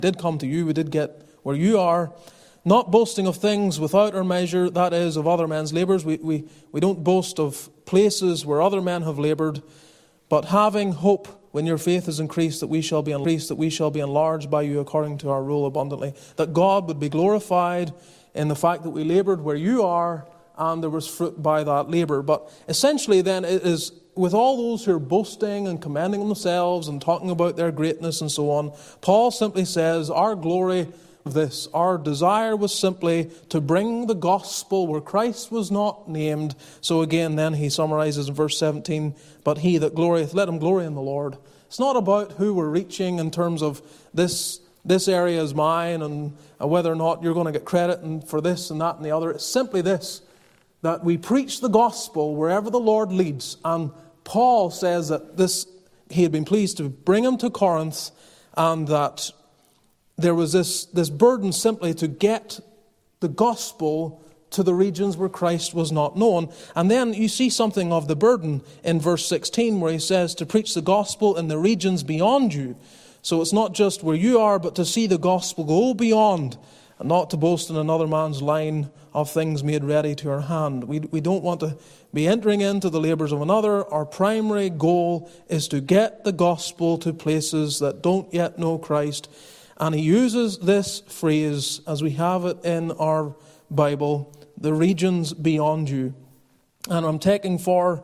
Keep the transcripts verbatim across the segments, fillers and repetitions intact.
did come to you, we did get where you are. Not boasting of things without our measure, that is, of other men's labours. We, we, we don't boast of places where other men have laboured, but having hope when your faith is increased, that we shall be increased, that we shall be enlarged by you according to our rule abundantly. That God would be glorified in the fact that we laboured where you are, and there was fruit by that labour. But essentially then it is with all those who are boasting and commending themselves and talking about their greatness and so on, Paul simply says, our glory of this, our desire was simply to bring the gospel where Christ was not named. So again, then he summarizes in verse seventeen, but he that glorieth, let him glory in the Lord. It's not about who we're reaching in terms of this this area is mine and whether or not you're going to get credit and for this and that and the other. It's simply this, that we preach the gospel wherever the Lord leads. And Paul says that this he had been pleased to bring him to Corinth, and that there was this, this burden simply to get the gospel to the regions where Christ was not known. And then you see something of the burden in verse sixteen, where he says to preach the gospel in the regions beyond you. So it's not just where you are, but to see the gospel go beyond, and not to boast in another man's line of things made ready to our hand. We, we don't want to be entering into the labours of another. Our primary goal is to get the gospel to places that don't yet know Christ. And he uses this phrase, as we have it in our Bible, the regions beyond you. And I'm taking for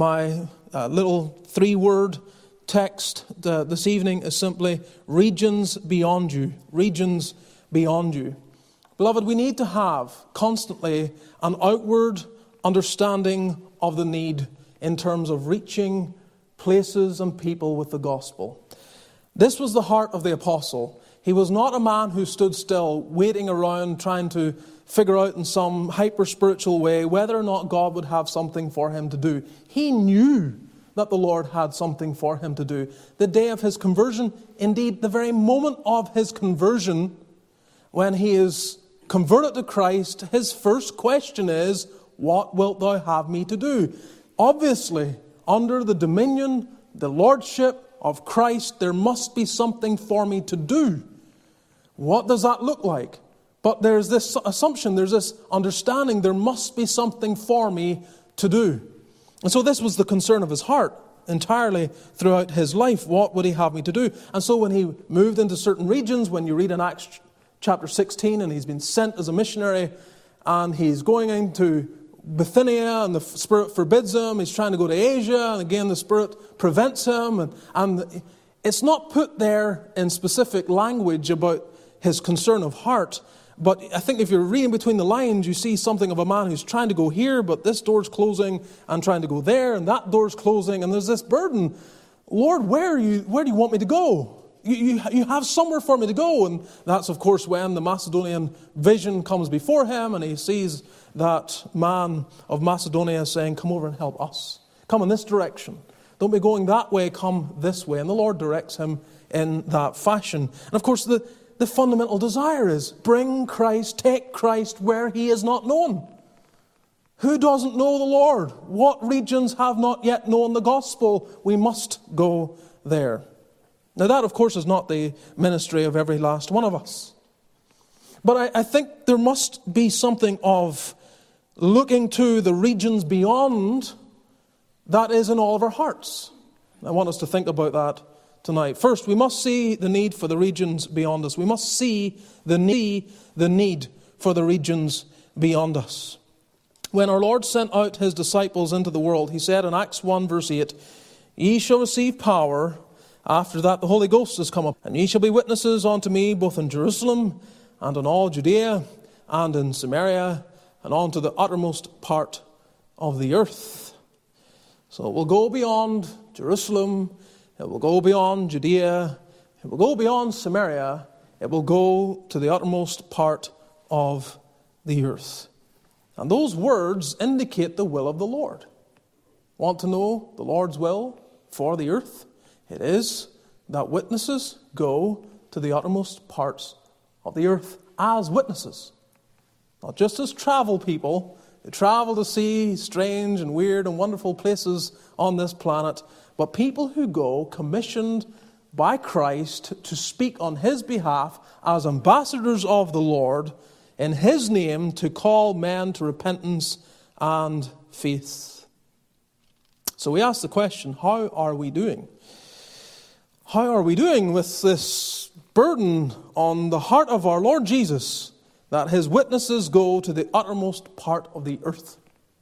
my uh, little three-word text uh, this evening is simply regions beyond you. Regions beyond you. Beloved, we need to have constantly an outward understanding of the need in terms of reaching places and people with the gospel. This was the heart of the apostle. He was not a man who stood still, waiting around, trying to figure out in some hyper-spiritual way whether or not God would have something for him to do. He knew that the Lord had something for him to do. The day of his conversion, indeed the very moment of his conversion, when he is converted to Christ, his first question is, what wilt thou have me to do? Obviously, under the dominion, the lordship of Christ, there must be something for me to do. What does that look like? But there's this assumption, there's this understanding, there must be something for me to do. And so this was the concern of his heart entirely throughout his life. What would he have me to do? And so when he moved into certain regions, when you read in Acts chapter sixteen, and he's been sent as a missionary, and he's going into Bithynia, and the Spirit forbids him. He's trying to go to Asia, and again the Spirit prevents him. And, and it's not put there in specific language about his concern of heart, but I think if you're reading between the lines, you see something of a man who's trying to go here, but this door's closing, and trying to go there, and that door's closing, and there's this burden. Lord, where are you? Where do you want me to go? You, you, you have somewhere for me to go. And that's, of course, when the Macedonian vision comes before him, and he sees that man of Macedonia saying, come over and help us. Come in this direction. Don't be going that way, come this way. And the Lord directs him in that fashion. And of course, the, the fundamental desire is bring Christ, take Christ where he is not known. Who doesn't know the Lord? What regions have not yet known the gospel? We must go there. Now that, of course, is not the ministry of every last one of us. But I, I think there must be something of looking to the regions beyond that is in all of our hearts. I want us to think about that tonight. First, we must see the need for the regions beyond us. We must see the need, the need for the regions beyond us. When our Lord sent out his disciples into the world, he said in Acts one verse eight, ye shall receive power. After that the Holy Ghost is come up, and ye shall be witnesses unto me both in Jerusalem and in all Judea and in Samaria and unto the uttermost part of the earth. So it will go beyond Jerusalem, it will go beyond Judea, it will go beyond Samaria, it will go to the uttermost part of the earth. And those words indicate the will of the Lord. Want to know the Lord's will for the earth? It is that witnesses go to the uttermost parts of the earth as witnesses. Not just as travel people who travel to see strange and weird and wonderful places on this planet, but people who go commissioned by Christ to speak on his behalf as ambassadors of the Lord in his name to call men to repentance and faith. So we ask the question, how are we doing? How are we doing with this burden on the heart of our Lord Jesus that his witnesses go to the uttermost part of the earth?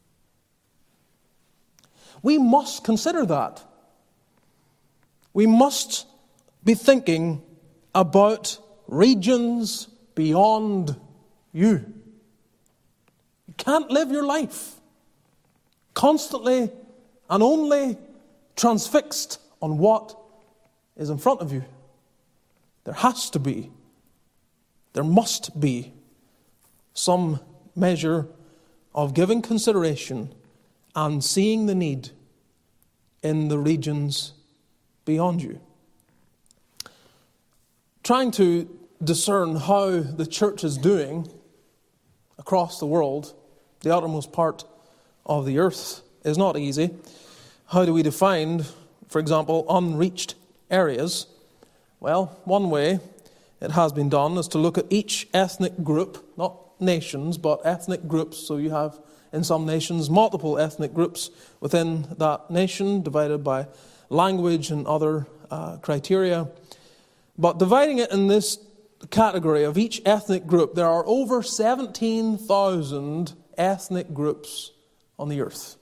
We must consider that. We must be thinking about regions beyond you. You can't live your life constantly and only transfixed on what is in front of you. There has to be, there must be some measure of giving consideration and seeing the need in the regions beyond you. Trying to discern how the church is doing across the world, the outermost part of the earth, is not easy. How do we define, for example, unreached areas? Well, one way it has been done is to look at each ethnic group, not nations, but ethnic groups. So you have, in some nations, multiple ethnic groups within that nation, divided by language and other uh, criteria. But dividing it in this category of each ethnic group, there are over seventeen thousand ethnic groups on the earth.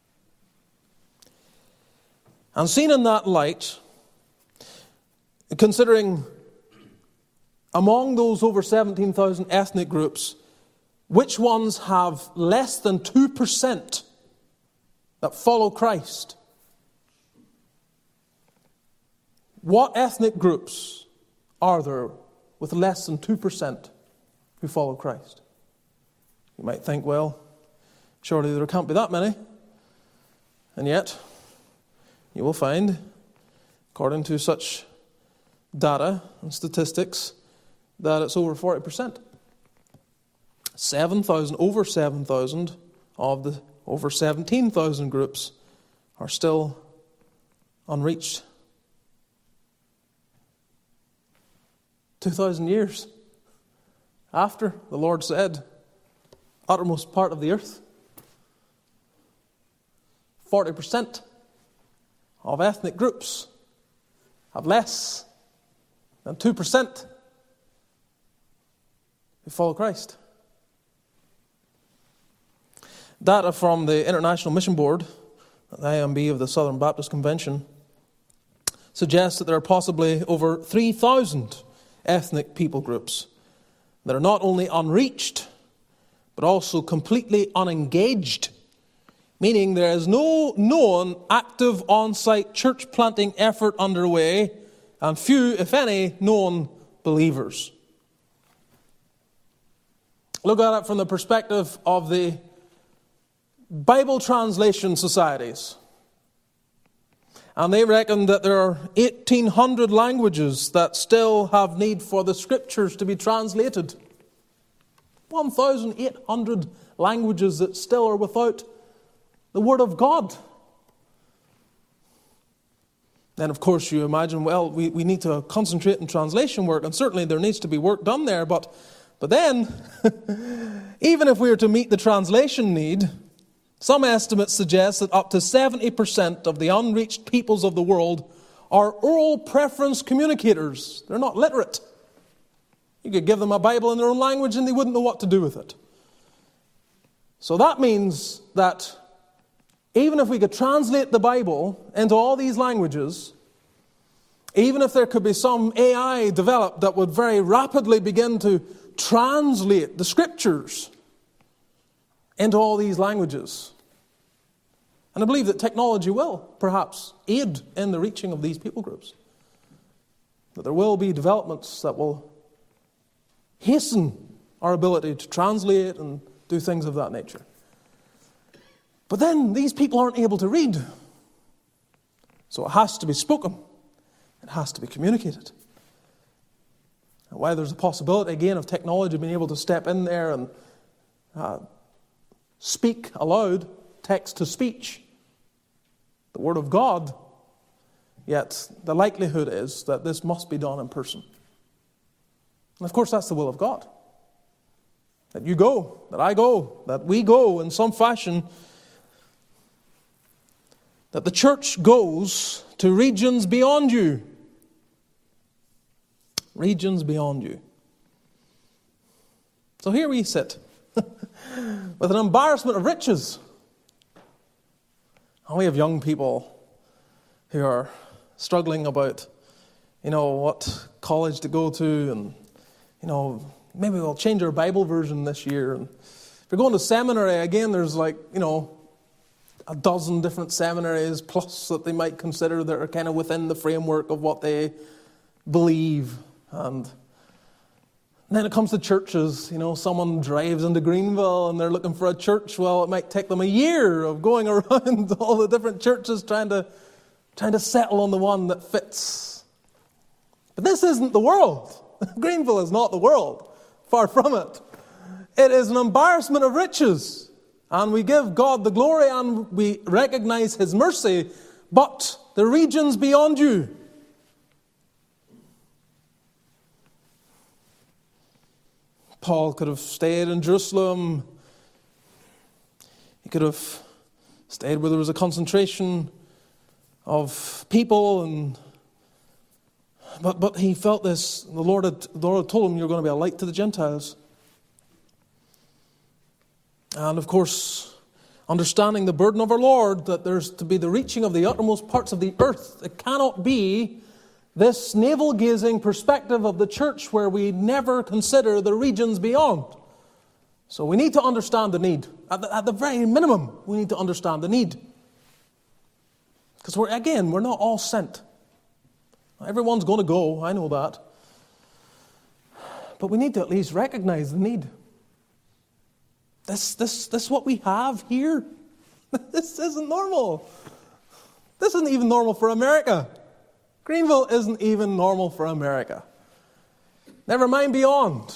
And seen in that light, considering among those over seventeen thousand ethnic groups, which ones have less than two percent that follow Christ? What ethnic groups are there with less than two percent who follow Christ? You might think, well, surely there can't be that many. And yet, you will find, according to such data and statistics, that it's over forty percent. seven thousand, over seven thousand of the over seventeen thousand groups are still unreached. two thousand years after the Lord said, uttermost part of the earth, forty percent of ethnic groups have less than two percent who follow Christ. Data from the International Mission Board, the I M B of the Southern Baptist Convention, suggests that there are possibly over three thousand ethnic people groups that are not only unreached, but also completely unengaged, meaning there is no known active on-site church planting effort underway, and few, if any, known believers. Look at it from the perspective of the Bible translation societies. And they reckon that there are eighteen hundred languages that still have need for the scriptures to be translated. one thousand eight hundred languages that still are without the Word of God. Then, of course, you imagine, well, we, we need to concentrate in translation work, and certainly there needs to be work done there. But, but then, even if we were to meet the translation need, some estimates suggest that up to seventy percent of the unreached peoples of the world are oral preference communicators. They're not literate. You could give them a Bible in their own language and they wouldn't know what to do with it. So that means that even if we could translate the Bible into all these languages, even if there could be some A I developed that would very rapidly begin to translate the scriptures into all these languages. And I believe that technology will perhaps aid in the reaching of these people groups. That there will be developments that will hasten our ability to translate and do things of that nature. But then these people aren't able to read. So it has to be spoken. It has to be communicated. And while there's a possibility, again, of technology being able to step in there and uh, speak aloud, text to speech, the Word of God yet the likelihood is that this must be done in person. And of course, that's the will of God. That you go, that I go, that we go in some fashion, that the church goes to regions beyond you. Regions beyond you. So here we sit with an embarrassment of riches. And we have young people who are struggling about, you know, what college to go to, and, you know, maybe we'll change our Bible version this year. And if you're going to seminary, again, there's like, you know, a dozen different seminaries plus that they might consider that are kind of within the framework of what they believe. And then it comes to churches. You know, someone drives into Greenville and they're looking for a church. Well, it might take them a year of going around all the different churches trying to trying to settle on the one that fits. But this isn't the world. Greenville is not the world. Far from it. It is an embarrassment of riches. And we give God the glory and we recognize His mercy. But the regions beyond you. Paul could have stayed in Jerusalem. He could have stayed where there was a concentration of people, and but but he felt this. The Lord had the Lord had told him, "You're going to be a light to the Gentiles." And of course, understanding the burden of our Lord, that there's to be the reaching of the uttermost parts of the earth. It cannot be this navel-gazing perspective of the church where we never consider the regions beyond. So we need to understand the need. At the, at the very minimum, we need to understand the need. Because we're again, we're not all sent. Everyone's going to go, I know that. But we need to at least recognize the need. This, this, this is what we have here. This isn't normal. This isn't even normal for America. Greenville isn't even normal for America. Never mind beyond.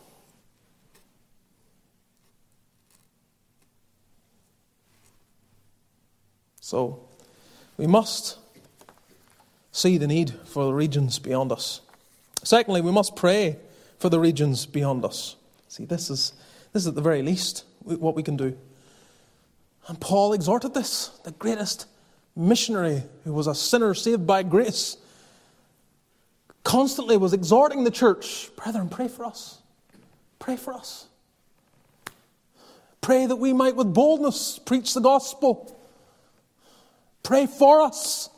So, we must see the need for the regions beyond us. Secondly, we must pray for the regions beyond us. See, this is, this is at the very least what we can do. And Paul exhorted this, the greatest missionary who was a sinner saved by grace, constantly was exhorting the church, brethren, pray for us. Pray for us. Pray that we might with boldness preach the gospel. Pray for us.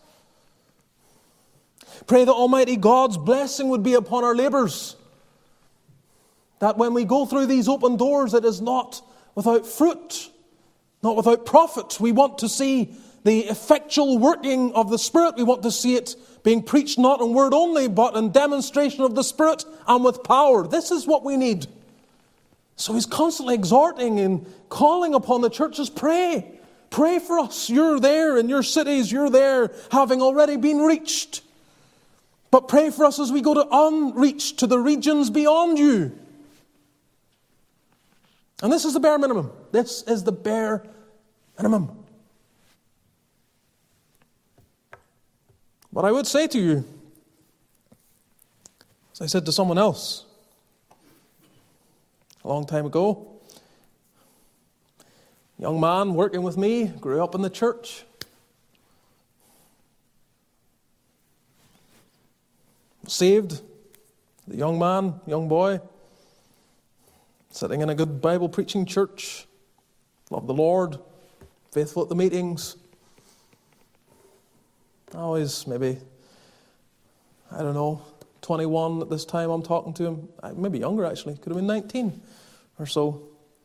Pray that Almighty God's blessing would be upon our labors. That when we go through these open doors, it is not without fruit, not without profit. We want to see the effectual working of the Spirit. We want to see it being preached not in word only, but in demonstration of the Spirit and with power. This is what we need. So he's constantly exhorting and calling upon the churches, pray. Pray for us. You're there in your cities. You're there having already been reached. But pray for us as we go to unreached, to the regions beyond you. And this is the bare minimum. This is the bare minimum. But I would say to you, as I said to someone else a long time ago, a young man working with me, grew up in the church. Saved, the young man, young boy, sitting in a good Bible preaching church, loved the Lord, faithful at the meetings. Always maybe, I don't know, twenty-one at this time I'm talking to him. Maybe younger actually, could have been nineteen or so.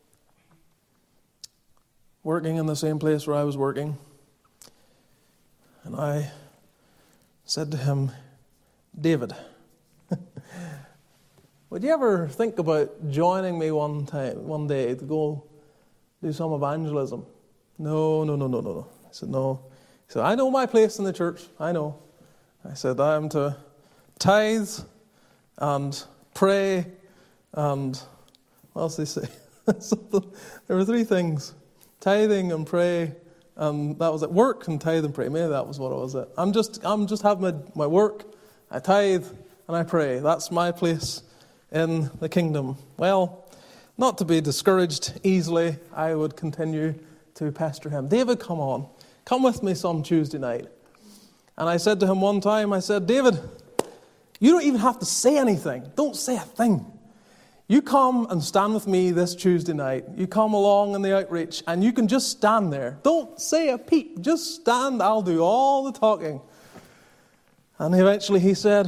Working in the same place where I was working. And I said to him, David, would you ever think about joining me one time, one day to go do some evangelism? No, no, no, no, no, no. I said, no. He said, I know my place in the church. I know. I said, I am to tithe and pray and what else did he say? There were three things. Tithing and pray And that was at work and tithe and pray. Maybe that was what it was at. I'm just, I'm just having my, my work, I tithe, and I pray. That's my place in the kingdom. Well, not to be discouraged easily, I would continue to pester him. David, come on. Come with me some Tuesday night. And I said to him one time, I said, David, you don't even have to say anything. Don't say a thing. You come and stand with me this Tuesday night. You come along in the outreach and you can just stand there. Don't say a peep. Just stand. I'll do all the talking. And eventually he said,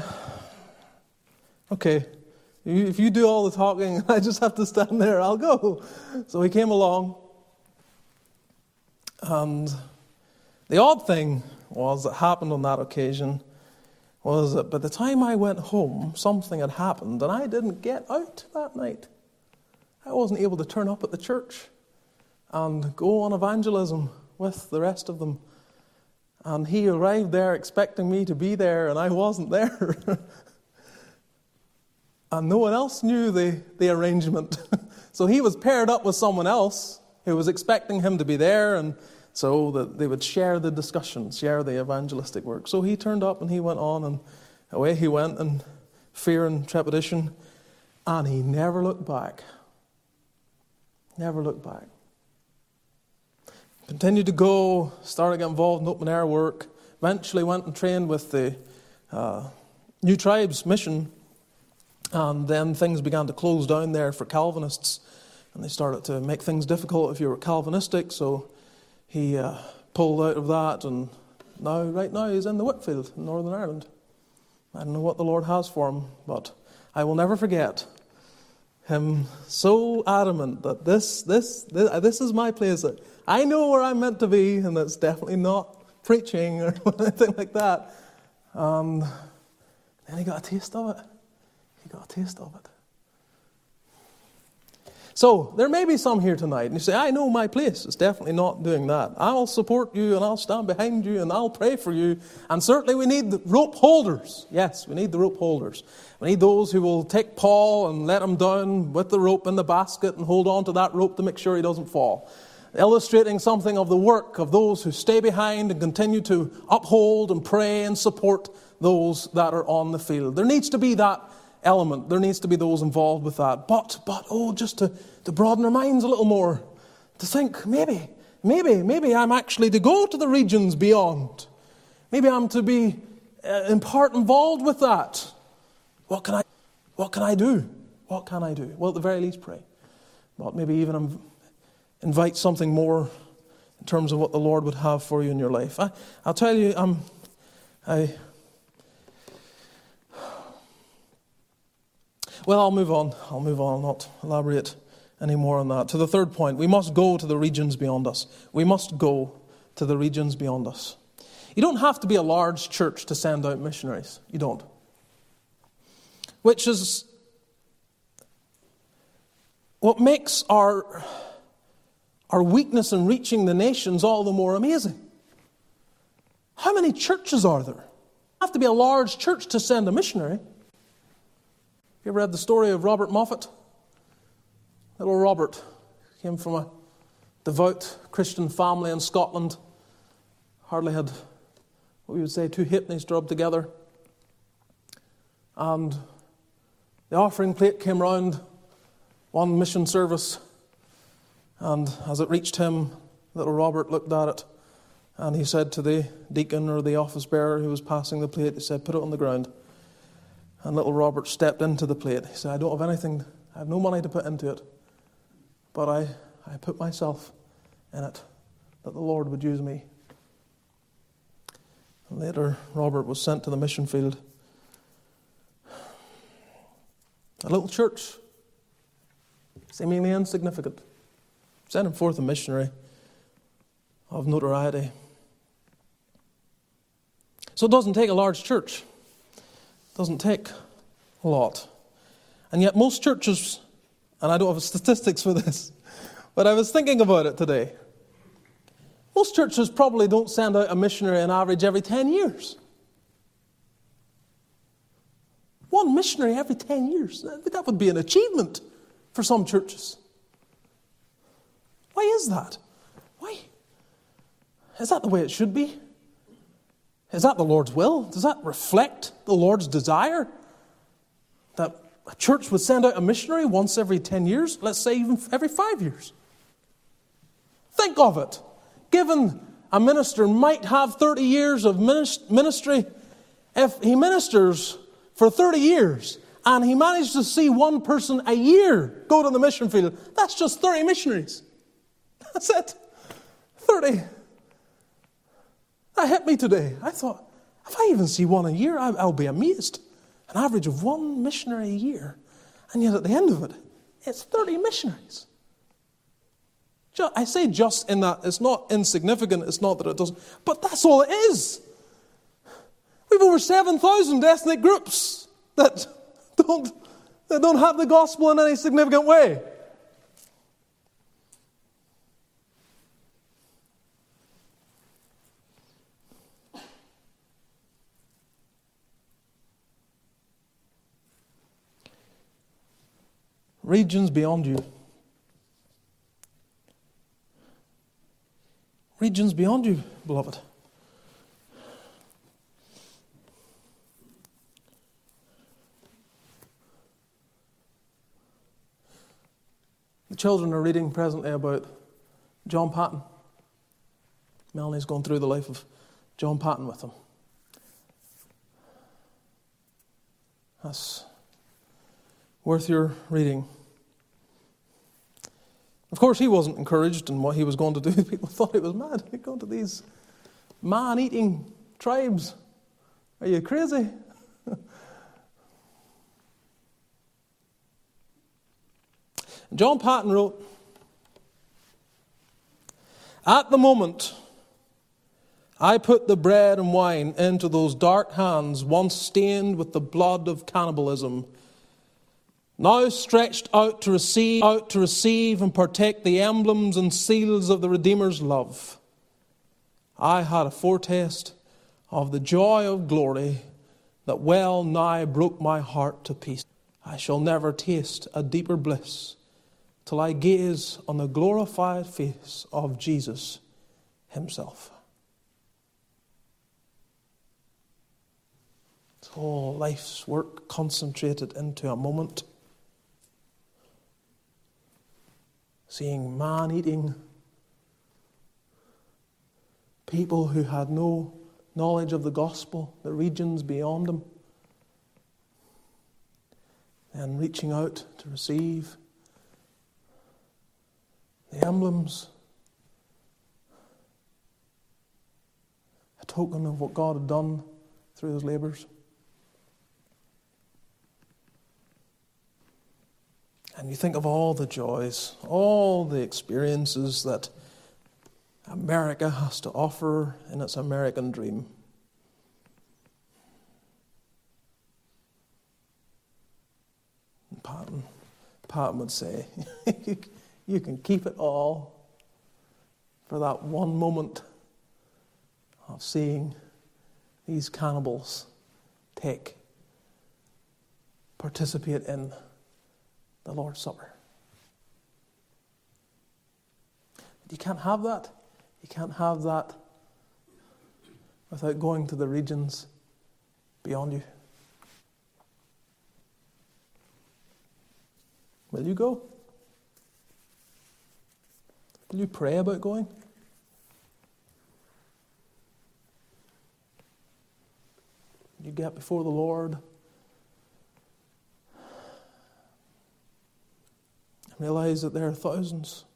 okay, if you do all the talking, I just have to stand there. I'll go. So he came along. And the odd thing was that happened on that occasion was that by the time I went home, something had happened, and I didn't get out that night. I wasn't able to turn up at the church and go on evangelism with the rest of them. And he arrived there expecting me to be there, and I wasn't there. And no one else knew the, the arrangement. So he was paired up with someone else who was expecting him to be there, and so that they would share the discussion, share the evangelistic work. So he turned up and he went on, and away he went in fear and trepidation. And he never looked back. Never looked back. Continued to go, started to get involved in open air work. Eventually went and trained with the uh, New Tribes mission. And then things began to close down there for Calvinists. And they started to make things difficult if you were Calvinistic. So he uh, pulled out of that, and now, right now, he's in the Whitfield in Northern Ireland. I don't know what the Lord has for him, but I will never forget him so adamant that this, this, this, this is my place. I know where I'm meant to be, and it's definitely not preaching or anything like that. And then he got a taste of it. He got a taste of it. So, there may be some here tonight, and you say, I know my place. It's definitely not doing that. I'll support you, and I'll stand behind you, and I'll pray for you. And certainly we need the rope holders. Yes, we need the rope holders. We need those who will take Paul and let him down with the rope in the basket and hold on to that rope to make sure he doesn't fall. Illustrating something of the work of those who stay behind and continue to uphold and pray and support those that are on the field. There needs to be that element. There needs to be those involved with that. But, but, oh, just to, to broaden our minds a little more, to think, maybe, maybe, maybe I'm actually to go to the regions beyond. Maybe I'm to be uh, in part involved with that. What can I, what can I do? What can I do? Well, at the very least, pray. But maybe even um, invite something more in terms of what the Lord would have for you in your life. I, I'll tell you, um, I... Well, I'll move on. I'll move on. I'll not elaborate any more on that. To the third point, we must go to the regions beyond us. We must go to the regions beyond us. You don't have to be a large church to send out missionaries. You don't. Which is what makes our, our weakness in reaching the nations all the more amazing. How many churches are there? You don't have to be a large church to send a missionary. You ever read the story of Robert Moffat? Little Robert came from a devout Christian family in Scotland. Hardly had, what we would say, two halfpennies to rub together. And the offering plate came round one mission service. And as it reached him, little Robert looked at it. And he said to the deacon or the office bearer who was passing the plate, he said, put it on the ground. And little Robert stepped into the plate. He said, I don't have anything, I have no money to put into it. But I, I put myself in it, that the Lord would use me. And later, Robert was sent to the mission field. A little church, seemingly insignificant, sending forth a missionary of notoriety. So it doesn't take a large church. Doesn't take a lot. And yet most churches, and I don't have statistics for this, but I was thinking about it today. Most churches probably don't send out a missionary on average every ten years. One missionary every ten years. That would be an achievement for some churches. Why is that? Why? Is that the way it should be? Is that the Lord's will? Does that reflect the Lord's desire? That a church would send out a missionary once every ten years, let's say even every five years. Think of it. Given a minister might have thirty years of ministry, if he ministers for thirty years and he managed to see one person a year go to the mission field, that's just thirty missionaries. That's it. thirty. That hit me today. I thought, if I even see one a year, I'll be amazed. An average of one missionary a year. And yet at the end of it, it's thirty missionaries. I say just in that it's not insignificant, it's not that it doesn't, but that's all it is. We've over seven thousand ethnic groups that don't, that don't have the gospel in any significant way. Regions beyond you. Regions beyond you, beloved. The children are reading presently about John Paton. Melanie's going through the life of John Paton with them. That's worth your reading. Of course, he wasn't encouraged in what he was going to do. People thought he was mad. He'd go to these man-eating tribes. Are you crazy? John Paton wrote, "At the moment, I put the bread and wine into those dark hands once stained with the blood of cannibalism, now stretched out to receive, out to receive and partake the emblems and seals of the Redeemer's love. I had a foretaste of the joy of glory that well nigh broke my heart to pieces. I shall never taste a deeper bliss till I gaze on the glorified face of Jesus himself." It's all life's work concentrated into a moment. Seeing man-eating people who had no knowledge of the gospel, the regions beyond them, and reaching out to receive the emblems, a token of what God had done through his labours. And you think of all the joys, all the experiences that America has to offer in its American dream. And Paton, Paton would say, you can keep it all for that one moment of seeing these cannibals take, participate in the Lord's Supper. You can't have that. You can't have that without going to the regions beyond you. Will you go? Will you pray about going? You get before the Lord and realize that there are thousands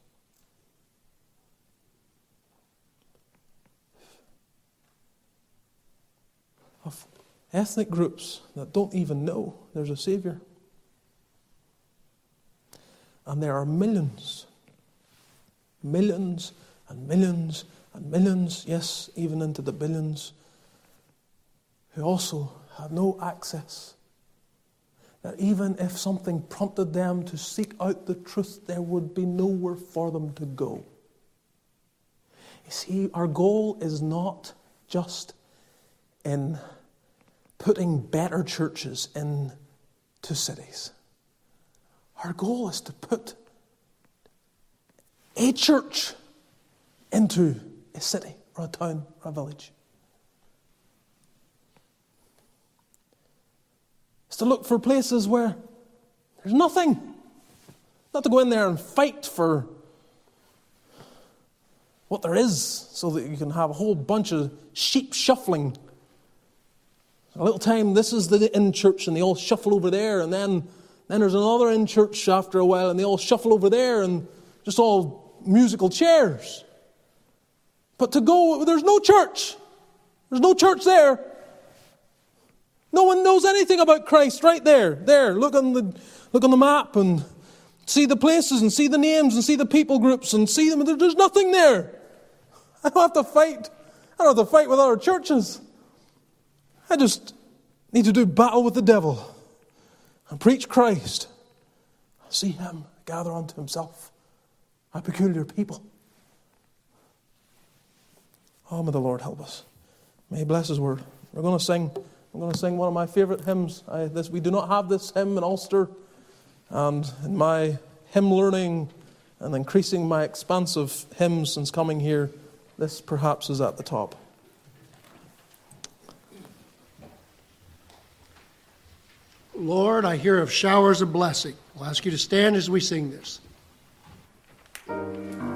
of ethnic groups that don't even know there's a Savior. And there are millions, millions and millions and millions, yes, even into the billions, who also have no access. That even if something prompted them to seek out the truth, there would be nowhere for them to go. You see, our goal is not just in putting better churches into cities. Our goal is to put a church into a city or a town or a village. It's to look for places where there's nothing. Not to go in there and fight for what there is so that you can have a whole bunch of sheep shuffling. A little time, this is the in church, and they all shuffle over there, and then, then there's another in church after a while, and they all shuffle over there, and just all musical chairs. But to go, there's no church. There's no church there. No one knows anything about Christ right there. There, look on the look on the map and see the places and see the names and see the people groups and see them. There's nothing there. I don't have to fight. I don't have to fight with other churches. I just need to do battle with the devil and preach Christ. See him gather unto himself a peculiar people. Oh, may the Lord help us. May he bless his word. We're going to sing. I'm going to sing one of my favorite hymns. I, this, we do not have this hymn in Ulster. And in my hymn learning and increasing my expanse of hymns since coming here, this perhaps is at the top. Lord, I hear of showers of blessing. I'll ask you to stand as we sing this.